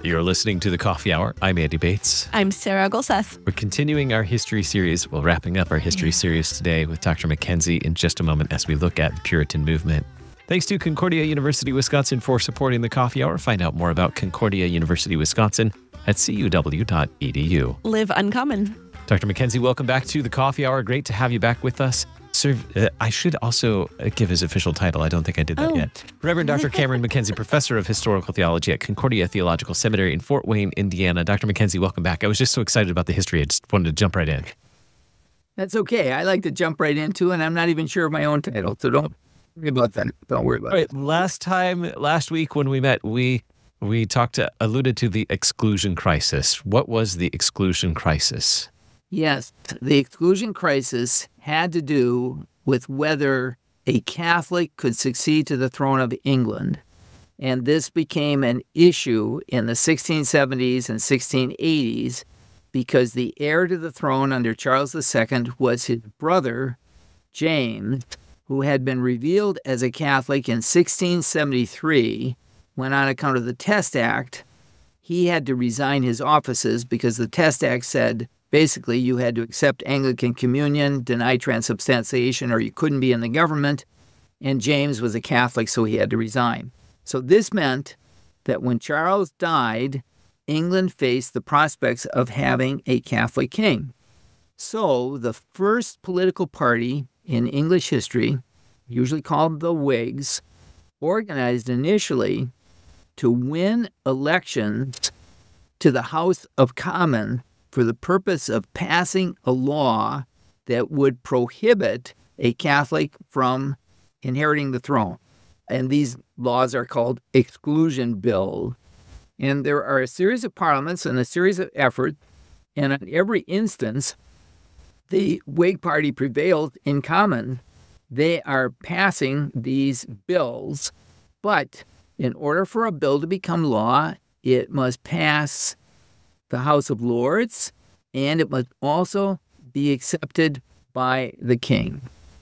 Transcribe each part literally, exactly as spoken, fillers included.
You're listening to The Coffee Hour. I'm Andy Bates. I'm Sarah Golseth. We're continuing our history series. Well, wrapping up our history series today with Doctor Mackenzie in just a moment as we look at the Puritan movement. Thanks to Concordia University, Wisconsin for supporting The Coffee Hour. Find out more about Concordia University, Wisconsin at c u w dot e d u. Live uncommon. Doctor Mackenzie, welcome back to The Coffee Hour. Great to have you back with us. Sir, uh, I should also give his official title. I don't think I did that Oh. yet. Reverend Doctor Cameron Mackenzie, Professor of Historical Theology at Concordia Theological Seminary in Fort Wayne, Indiana. Doctor Mackenzie, welcome back. I was just so excited about the history. I just wanted to jump right in. That's okay. I like to jump right into, and I'm not even sure of my own title, so don't worry about that. Don't worry about All it. right, last time, last week when we met, we we talked, to, alluded to the exclusion crisis. What was the exclusion crisis? Yes, the exclusion crisis had to do with whether a Catholic could succeed to the throne of England. And this became an issue in the sixteen seventies and sixteen eighties because the heir to the throne under Charles the Second was his brother, James, who had been revealed as a Catholic in sixteen seventy-three, when on account of the Test Act, he had to resign his offices because the Test Act said, basically, you had to accept Anglican communion, deny transubstantiation, or you couldn't be in the government. And James was a Catholic, so he had to resign. So this meant that when Charles died, England faced the prospects of having a Catholic king. So the first political party in English history, usually called the Whigs, organized initially to win elections to the House of Commons for the purpose of passing a law that would prohibit a Catholic from inheriting the throne. And these laws are called exclusion bills. And there are a series of parliaments and a series of efforts, and in every instance, the Whig Party prevailed in common. They are passing these bills, but in order for a bill to become law, it must pass the House of Lords, and it must also be accepted by the king.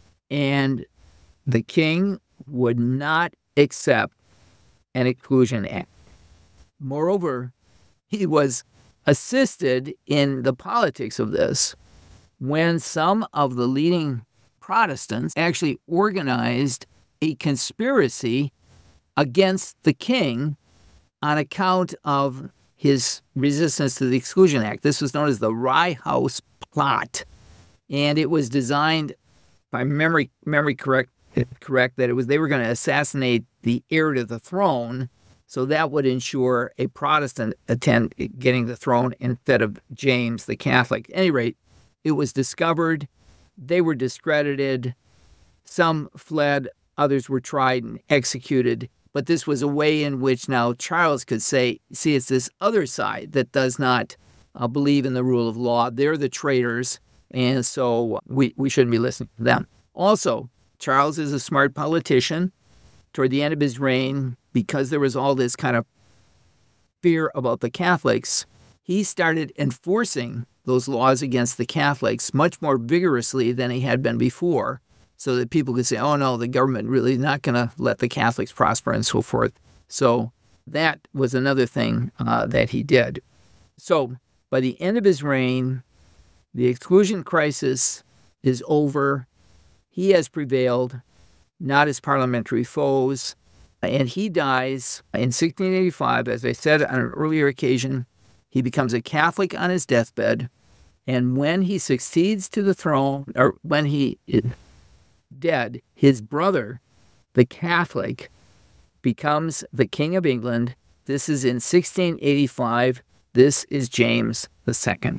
And the king would not accept an exclusion act. Moreover, he was assisted in the politics of this when some of the leading Protestants actually organized a conspiracy against the king on account of his resistance to the Exclusion Act. This was known as the Rye House Plot, and it was designed, by memory memory correct correct that it was they were going to assassinate the heir to the throne, so that would ensure a Protestant attend getting the throne instead of James the Catholic. At any rate, it was discovered. They were discredited. Some fled. Others were tried and executed. But this was a way in which now Charles could say, see, it's this other side that does not uh, believe in the rule of law. They're the traitors, and so we, we shouldn't be listening to them. Also, Charles is a smart politician. Toward the end of his reign, because there was all this kind of fear about the Catholics, he started enforcing those laws against the Catholics much more vigorously than he had been before, so that people could say, oh, no, the government really is not going to let the Catholics prosper and so forth. So that was another thing uh, that he did. So by the end of his reign, the exclusion crisis is over. He has prevailed, not his parliamentary foes, and he dies in sixteen eighty-five. As I said on an earlier occasion, he becomes a Catholic on his deathbed, and when he succeeds to the throne, or when he is dead, his brother, the Catholic, becomes the King of England. This is in sixteen eighty-five. This is James the Second.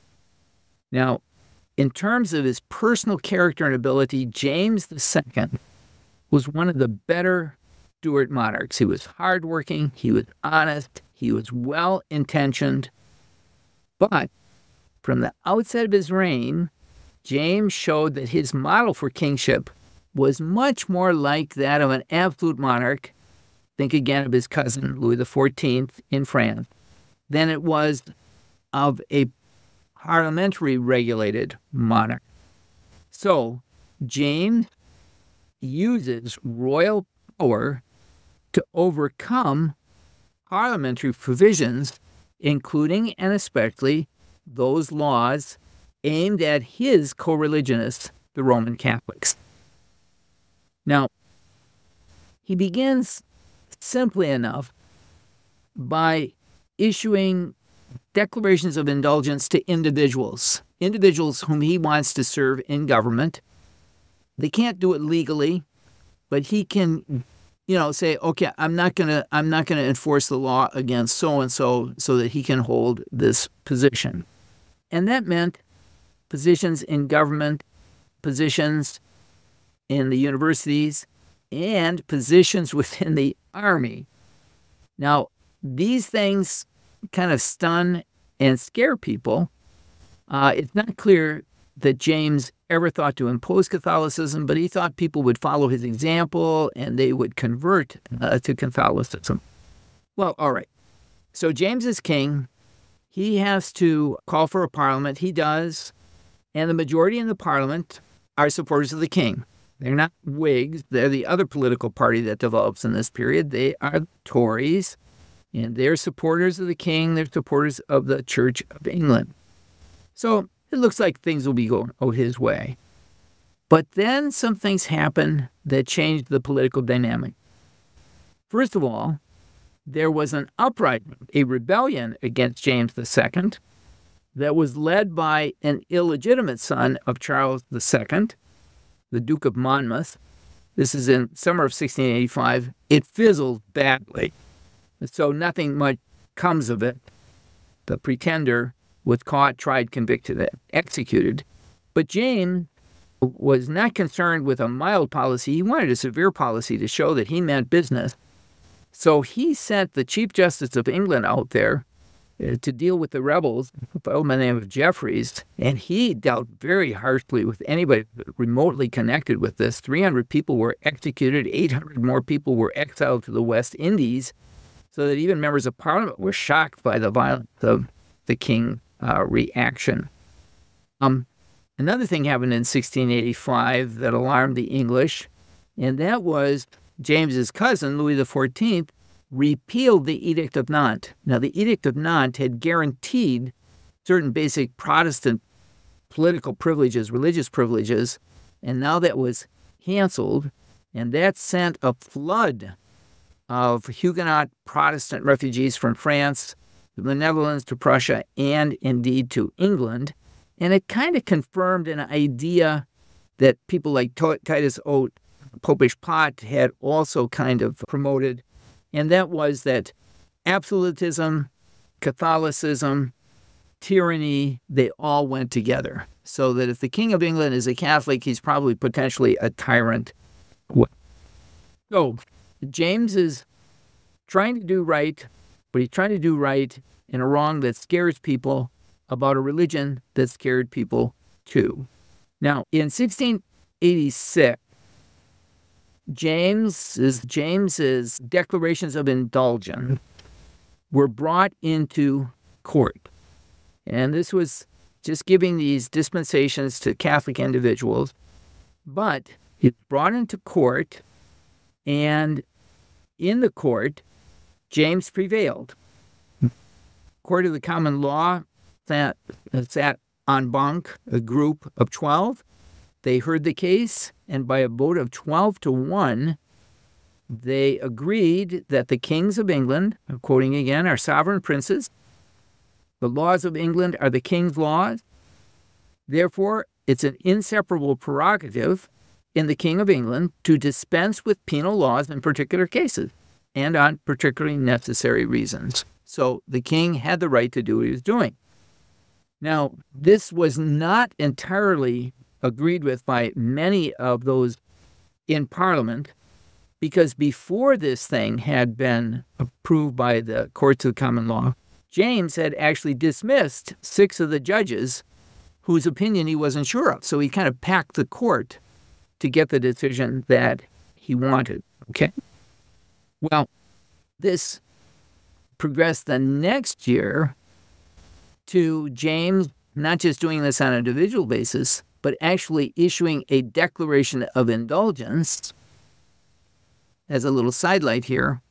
Now, in terms of his personal character and ability, James the Second was one of the better Stuart monarchs. He was hardworking, he was honest, he was well-intentioned. But from the outset of his reign, James showed that his model for kingship was much more like that of an absolute monarch, think again of his cousin Louis the fourteenth in France, than it was of a parliamentary regulated monarch. So James uses royal power to overcome parliamentary provisions, including and especially those laws aimed at his co-religionists, the Roman Catholics. Now, he begins simply enough by issuing declarations of indulgence to individuals, individuals whom he wants to serve in government. They can't do it legally, but he can, you know, say, okay, I'm not gonna, I'm not gonna enforce the law against so and so, so that he can hold this position. And that meant positions in government, positions in the universities, and positions within the army. Now, these things kind of stun and scare people. Uh, it's not clear that James ever thought to impose Catholicism, but he thought people would follow his example and they would convert uh, to Catholicism. Well, all right. So James is king. He has to call for a parliament. He does. And the majority in the parliament are supporters of the king. They're not Whigs. They're the other political party that develops in this period. They are Tories. And they're supporters of the king. They're supporters of the Church of England. So it looks like things will be going oh, his way. But then some things happen that change the political dynamic. First of all, there was an uprising, a rebellion against James the Second that was led by an illegitimate son of Charles the Second, the Duke of Monmouth. This is in summer of sixteen eighty-five. It fizzled badly. So nothing much comes of it. The pretender was caught, tried, convicted, executed. But James was not concerned with a mild policy. He wanted a severe policy to show that he meant business. So he sent the Chief Justice of England out there uh, to deal with the rebels, a fellow by the name of Jeffreys, and he dealt very harshly with anybody remotely connected with this. three hundred people were executed, eight hundred more people were exiled to the West Indies, so that even members of Parliament were shocked by the violence of the King's uh, reaction. Um, another thing happened in sixteen eighty-five that alarmed the English, and that was James's cousin, Louis the fourteenth, repealed the Edict of Nantes. Now, the Edict of Nantes had guaranteed certain basic Protestant political privileges, religious privileges, and now that was canceled, and that sent a flood of Huguenot Protestant refugees from France, to the Netherlands, to Prussia, and indeed to England. And it kind of confirmed an idea that people like Titus Oates, Popish plot, had also kind of promoted, and that was that absolutism, Catholicism, tyranny, they all went together. So that if the King of England is a Catholic, he's probably potentially a tyrant. So James is trying to do right, but he's trying to do right in a wrong that scares people about a religion that scared people too. Now, in sixteen eighty-six, James's, James's declarations of indulgence were brought into court. And this was just giving these dispensations to Catholic individuals. But it's brought into court, and in the court, James prevailed. Court of the Common Law sat, sat en banc, a group of twelve. They heard the case, and by a vote of twelve to one, they agreed that the kings of England, I'm quoting again, are sovereign princes. The laws of England are the king's laws. Therefore, it's an inseparable prerogative in the King of England to dispense with penal laws in particular cases and on particularly necessary reasons. So the king had the right to do what he was doing. Now, this was not entirely agreed with by many of those in Parliament, because before this thing had been approved by the courts of common law, James had actually dismissed six of the judges whose opinion he wasn't sure of. So he kind of packed the court to get the decision that he wanted, okay? Well, this progressed the next year to James not just doing this on an individual basis, but actually issuing a declaration of indulgence. As a little sidelight here,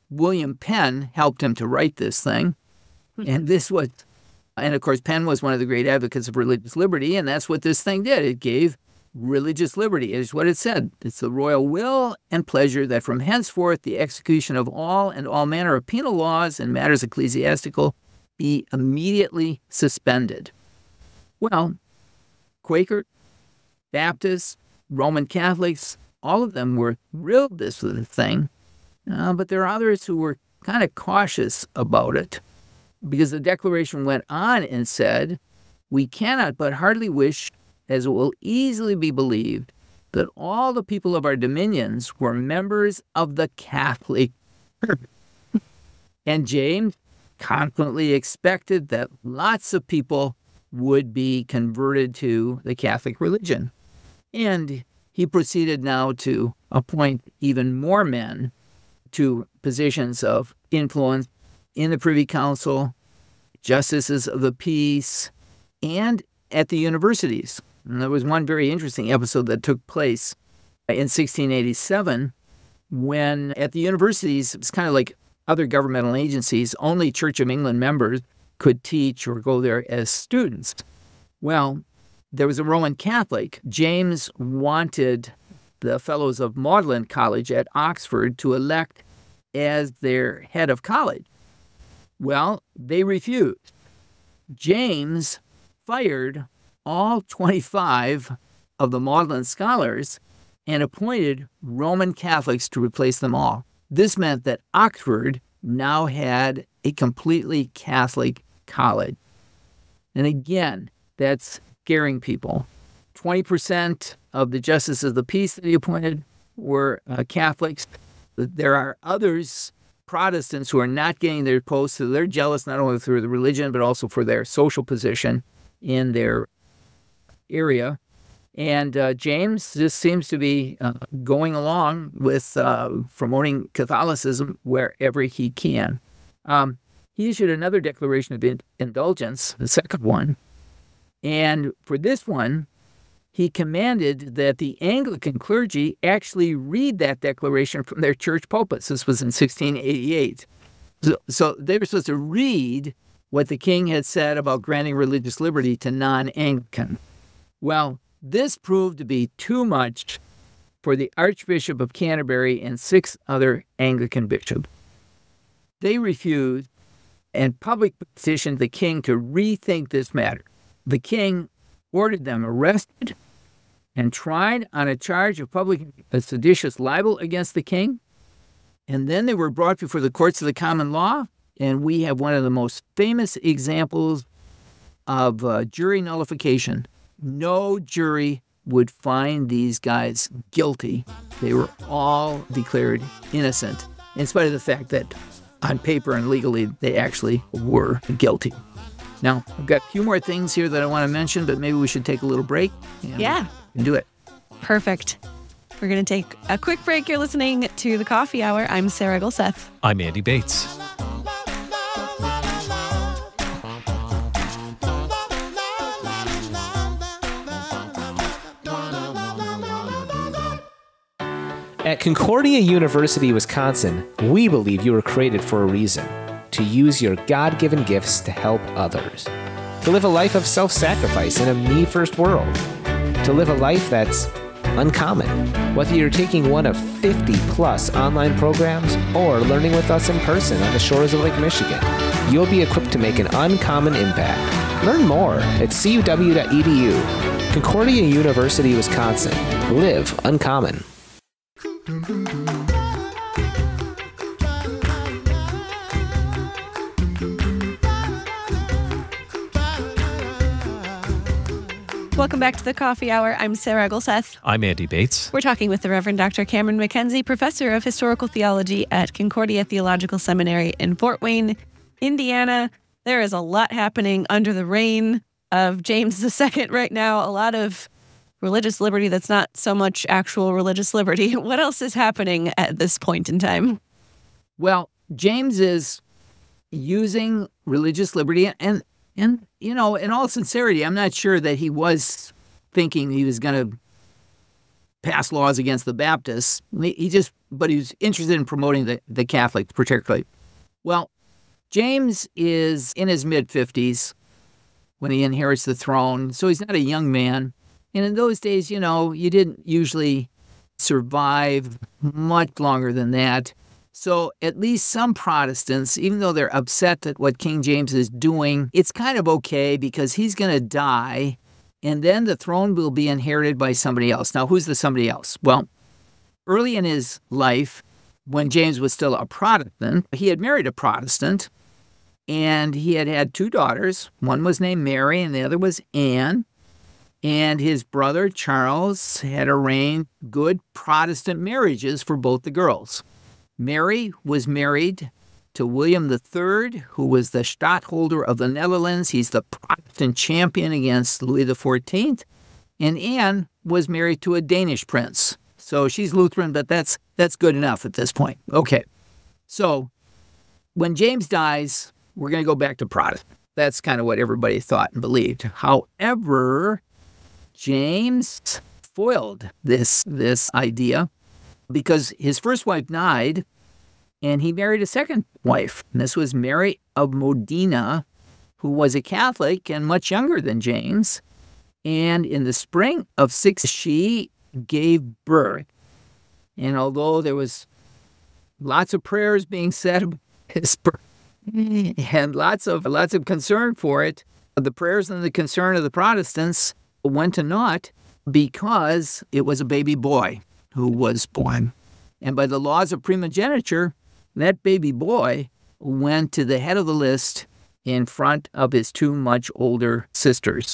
William Penn helped him to write this thing. And this was, and of course, Penn was one of the great advocates of religious liberty, and that's what this thing did. It gave religious liberty, is what it said. It's the royal will and pleasure that from henceforth the execution of all and all manner of penal laws and matters ecclesiastical be immediately suspended. Well, Quaker, Baptists, Roman Catholics, all of them were thrilled this was a thing, uh, but there are others who were kind of cautious about it, because the declaration went on and said, "We cannot but heartily wish, as it will easily be believed, that all the people of our dominions were members of the Catholic Church." And James confidently expected that lots of people would be converted to the Catholic religion. And he proceeded now to appoint even more men to positions of influence in the Privy Council, justices of the peace, and at the universities. And there was one very interesting episode that took place in sixteen eighty-seven when at the universities, it's kind of like other governmental agencies, only Church of England members could teach or go there as students. Well, there was a Roman Catholic. James wanted the fellows of Magdalen College at Oxford to elect as their head of college. Well, they refused. James fired all twenty-five of the Magdalen scholars and appointed Roman Catholics to replace them all. This meant that Oxford now had a completely Catholic college. And again, that's scaring people. twenty percent of the justices of the peace that he appointed were uh, Catholics. There are others, Protestants, who are not getting their posts, so they're jealous not only for the religion, but also for their social position in their area. And uh, James just seems to be uh, going along with uh, promoting Catholicism wherever he can. Um, he issued another declaration of in- indulgence, the second one. And for this one, he commanded that the Anglican clergy actually read that declaration from their church pulpits. This was in sixteen eighty-eight. So, so they were supposed to read what the king had said about granting religious liberty to non-Anglican. Well, this proved to be too much for the Archbishop of Canterbury and six other Anglican bishops. They refused and publicly petitioned the king to rethink this matter. The king ordered them arrested and tried on a charge of public seditious libel against the king. And then they were brought before the courts of the common law, and we have one of the most famous examples of uh, jury nullification. No jury would find these guys guilty. They were all declared innocent, in spite of the fact that on paper and legally they actually were guilty. Now, I've got a few more things here that I want to mention, but maybe we should take a little break. And Yeah. And do it. Perfect. We're going to take a quick break. You're listening to The Coffee Hour. I'm Sarah Gulseth. I'm Andy Bates. At Concordia University, Wisconsin, we believe you were created for a reason: to use your God-given gifts to help others, to live a life of self-sacrifice in a me-first world, to live a life that's uncommon. Whether you're taking one of fifty plus online programs or learning with us in person on the shores of Lake Michigan, you'll be equipped to make an uncommon impact. Learn more at c u w dot e d u. Concordia University, Wisconsin. Live uncommon. Welcome back to The Coffee Hour. I'm Sarah Gulseth. I'm Andy Bates. We're talking with the Reverend Doctor Cameron McKenzie, Professor of Historical Theology at Concordia Theological Seminary in Fort Wayne, Indiana. There is a lot happening under the reign of James the Second right now. A lot of religious liberty that's not so much actual religious liberty. What else is happening at this point in time? Well, James is using religious liberty, and, and you know, in all sincerity, I'm not sure that he was thinking he was going to pass laws against the Baptists. He just, but he was interested in promoting the, the Catholics particularly. Well, James is in his mid-fifties when he inherits the throne, so he's not a young man. And in those days, you know, you didn't usually survive much longer than that. So at least some Protestants, even though they're upset at what King James is doing, it's kind of okay because he's going to die, and then the throne will be inherited by somebody else. Now, who's the somebody else? Well, early in his life, when James was still a Protestant, he had married a Protestant, and he had had two daughters. One was named Mary, and the other was Anne. And his brother, Charles, had arranged good Protestant marriages for both the girls. Mary was married to William the Third, who was the Stadtholder of the Netherlands. He's the Protestant champion against Louis the Fourteenth. And Anne was married to a Danish prince. So she's Lutheran, but that's that's good enough at this point. Okay. So when James dies, we're going to go back to Protestant. That's kind of what everybody thought and believed. However, James foiled this, this idea because his first wife died, and he married a second wife. And this was Mary of Modena, who was a Catholic and much younger than James. And in the spring of six, she gave birth. And although there was lots of prayers being said about his birth and lots of lots of concern for it, the prayers and the concern of the Protestants went to naught because it was a baby boy who was born. And by the laws of primogeniture, that baby boy went to the head of the list in front of his two much older sisters.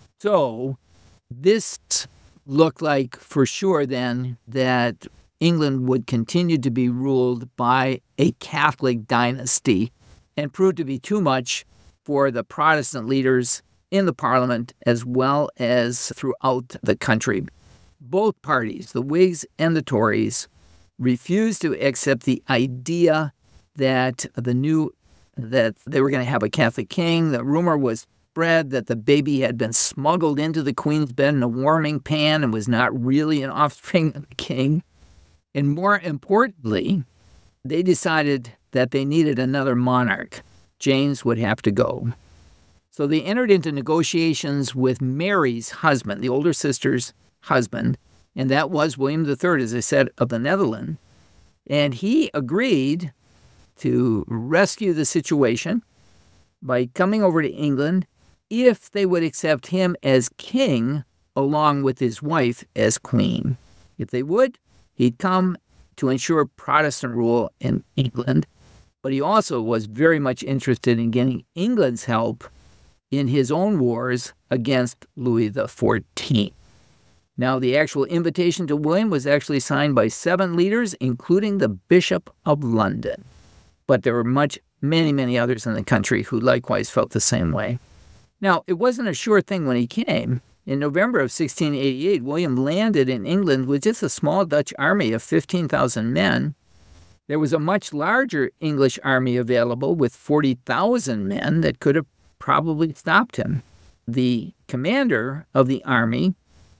So this looked like for sure then that England would continue to be ruled by a Catholic dynasty and proved to be too much for the Protestant leaders in the Parliament as well as throughout the country. Both parties, the Whigs and the Tories, refused to accept the idea that the new that they were going to have a Catholic king. The rumor was spread that the baby had been smuggled into the Queen's bed in a warming pan and was not really an offspring of the king. And more importantly, they decided that they needed another monarch. James would have to go. So they entered into negotiations with Mary's husband, the older sister's husband, and that was William the Third, as I said, of the Netherlands. And he agreed to rescue the situation by coming over to England if they would accept him as king along with his wife as queen. If they would, he'd come to ensure Protestant rule in England, but he also was very much interested in getting England's help in his own wars against Louis the Fourteenth. Now, the actual invitation to William was actually signed by seven leaders, including the Bishop of London. But there were much, many, many others in the country who likewise felt the same way. Now, it wasn't a sure thing when he came. In November of sixteen eighty-eight, William landed in England with just a small Dutch army of fifteen thousand men. There was a much larger English army available with forty thousand men that could have probably stopped him. The commander of the army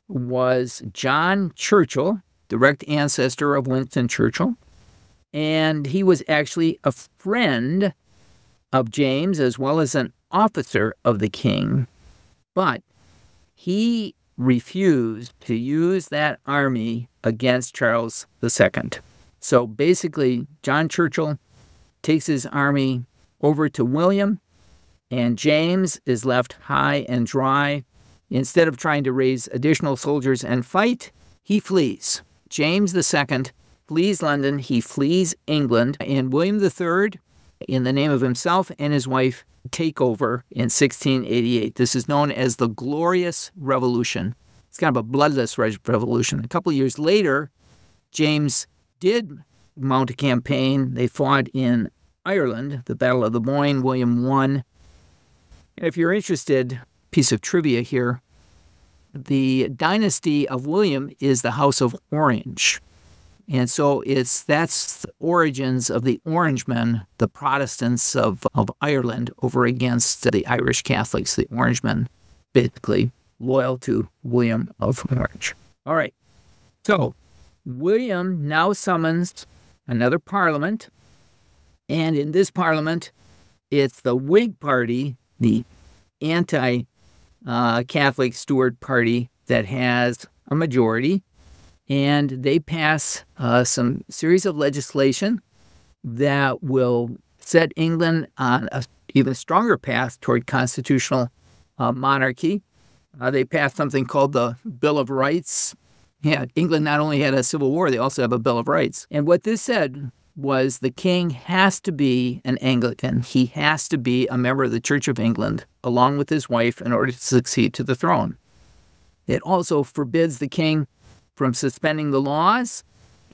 was John Churchill, direct ancestor of Winston Churchill, and he was actually a friend of James as well as an officer of the king. But he refused to use that army against Charles the Second. So basically, John Churchill takes his army over to William, and James is left high and dry. Instead of trying to raise additional soldiers and fight, he flees. James the Second flees London, he flees England, and William the Third, in the name of himself and his wife, take over in sixteen eighty-eight. This is known as the Glorious Revolution. It's kind of a bloodless revolution. A couple of years later, James did mount a campaign. They fought in Ireland, the Battle of the Boyne. William won. And if you're interested, piece of trivia here, the dynasty of William is the House of Orange. And so it's that's the origins of the Orangemen, the Protestants of, of Ireland, over against the Irish Catholics, the Orangemen, basically loyal to William of Orange. All right. So William now summons another parliament, and in this parliament, it's the Whig Party, the anti-Catholic uh, Stuart Party, that has a majority, and they pass uh, some series of legislation that will set England on an even stronger path toward constitutional uh, monarchy. Uh, they passed something called the Bill of Rights. Yeah, England not only had a civil war, they also have a Bill of Rights. And what this said was the king has to be an Anglican. He has to be a member of the Church of England, along with his wife, in order to succeed to the throne. It also forbids the king from suspending the laws.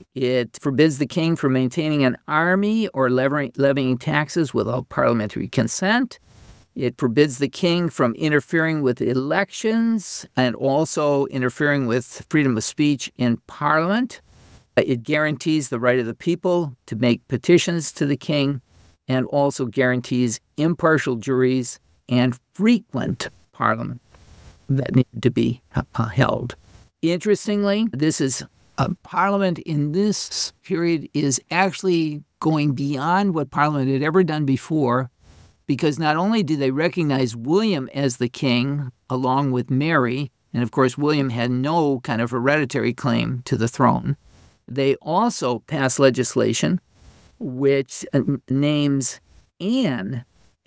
It forbids the king from maintaining an army or levying, levying taxes without parliamentary consent. It forbids the king from interfering with elections and also interfering with freedom of speech in Parliament. It guarantees the right of the people to make petitions to the king and also guarantees impartial juries and frequent Parliament that need to be held. Interestingly, this is a Parliament in this period is actually going beyond what Parliament had ever done before, because not only do they recognize William as the king along with Mary, and of course William had no kind of hereditary claim to the throne, they also pass legislation which names Anne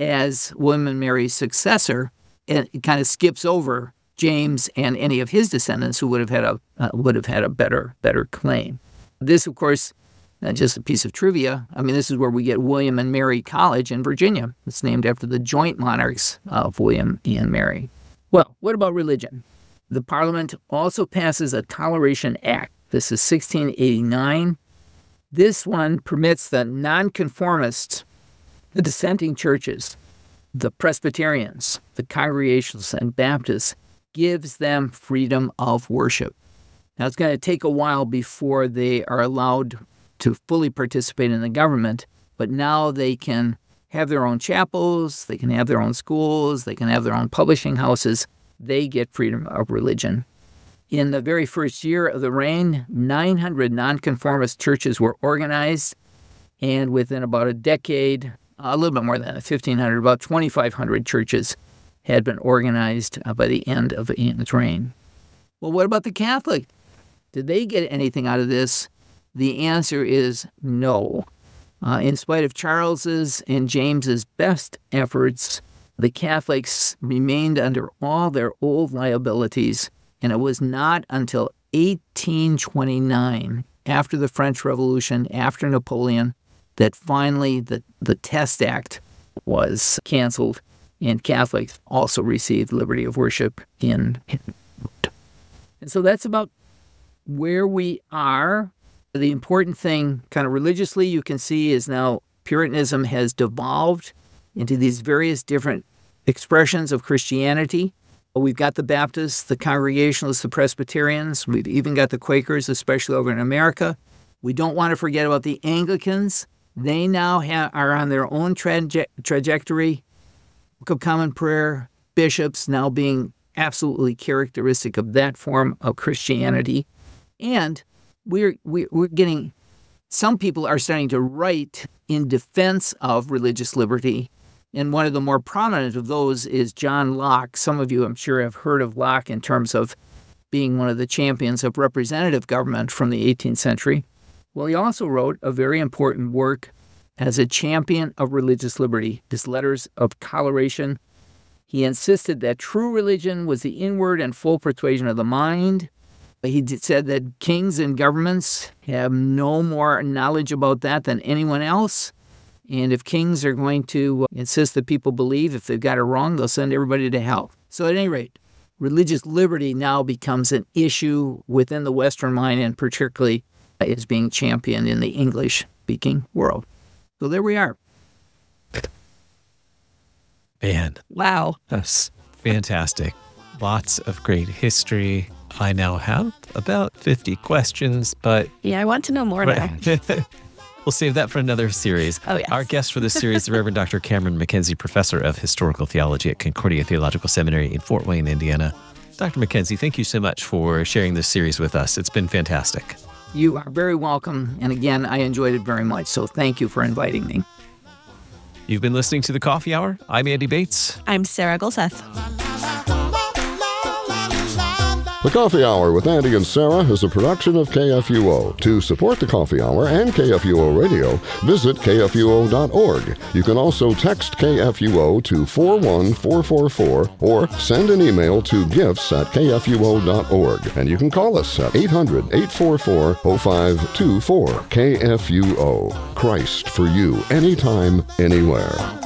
as William and Mary's successor, and it kind of skips over James and any of his descendants who would have had a uh, would have had a better better claim. This, of course, not just a piece of trivia. I mean, this is where we get William and Mary College in Virginia. It's named after the joint monarchs of William and Mary. Well, what about religion? The Parliament also passes a Toleration Act. This is sixteen eighty-nine. This one permits the nonconformists, the dissenting churches, the Presbyterians, the Congregationalists, and Baptists, gives them freedom of worship. Now, it's going to take a while before they are allowed to fully participate in the government, but now they can have their own chapels, they can have their own schools, they can have their own publishing houses. They get freedom of religion. In the very first year of the reign, nine hundred nonconformist churches were organized, and within about a decade, a little bit more than that, fifteen hundred, about twenty-five hundred churches had been organized uh, by the end of Anne's reign. Well, what about the Catholic? Did they get anything out of this? The answer is no. Uh, in spite of Charles's and James's best efforts, the Catholics remained under all their old liabilities, and it was not until eighteen twenty-nine, after the French Revolution, after Napoleon, that finally the, the Test Act was canceled, and Catholics also received liberty of worship in. And so that's about where we are. The important thing, kind of religiously, you can see is now Puritanism has devolved into these various different expressions of Christianity. We've got the Baptists, the Congregationalists, the Presbyterians. We've even got the Quakers, especially over in America. We don't want to forget about the Anglicans. They now ha- are on their own traje- trajectory. Book of Common Prayer, bishops now being absolutely characteristic of that form of Christianity. And we're, we're, we're getting, some people are starting to write in defense of religious liberty. And one of the more prominent of those is John Locke. Some of you, I'm sure, have heard of Locke in terms of being one of the champions of representative government from the eighteenth century. Well, he also wrote a very important work as a champion of religious liberty, his Letters of Toleration. He insisted that true religion was the inward and full persuasion of the mind. He said that kings and governments have no more knowledge about that than anyone else. And if kings are going to insist that people believe, if they've got it wrong, they'll send everybody to hell. So at any rate, religious liberty now becomes an issue within the Western mind, and particularly is being championed in the English-speaking world. So there we are. Man. Wow. That's fantastic. Lots of great history. I now have about fifty questions, but... Yeah, I want to know more now. We'll save that for another series. Oh, yes. Our guest for this series, the Reverend Doctor Cameron McKenzie, Professor of Historical Theology at Concordia Theological Seminary in Fort Wayne, Indiana. Doctor Mackenzie, thank you so much for sharing this series with us. It's been fantastic. You are very welcome. And again, I enjoyed it very much. So thank you for inviting me. You've been listening to The Coffee Hour. I'm Andy Bates. I'm Sarah Gulseth. The Coffee Hour with Andy and Sarah is a production of K F U O. To support The Coffee Hour and K F U O Radio, visit K F U O dot org. You can also text K F U O to four one four four four or send an email to gifts at K F U O dot org. And you can call us at eight hundred, eight four four, oh five two four. K F U O. Christ for you, anytime, anywhere.